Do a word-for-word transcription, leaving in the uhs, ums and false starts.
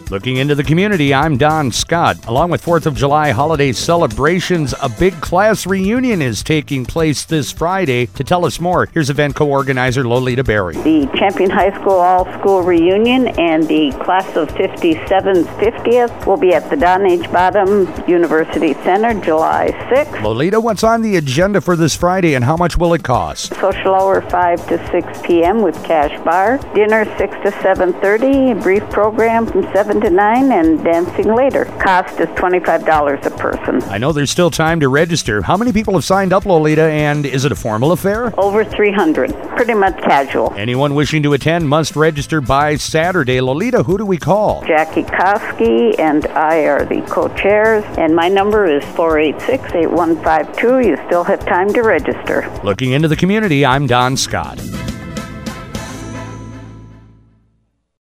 Looking into the community, I'm Don Scott. Along with fourth of July holiday celebrations, a big class reunion is taking place this Friday. To tell us more, here's event co-organizer Lolita Berry. The Champion High School All-School Reunion and the Class of fifty-seven's fiftieth will be at the Don H. Bottom University Center July sixth. Lolita, what's on the agenda for this Friday and how much will it cost? Social hour five to six p.m. with cash bar. Dinner six to seven thirty. A brief program from seven to nine and dancing later. Cost is twenty-five dollars a person. I know there's still time to register. How many people have signed up, Lolita, and is it a formal affair? Over three hundred. Pretty much casual. Anyone wishing to attend must register by Saturday. Lolita, who do we call? Jackie Koski and I are the co-chairs, and my number is four eight six, eight one five two. You still have time to register. Looking into the community, I'm Don Scott.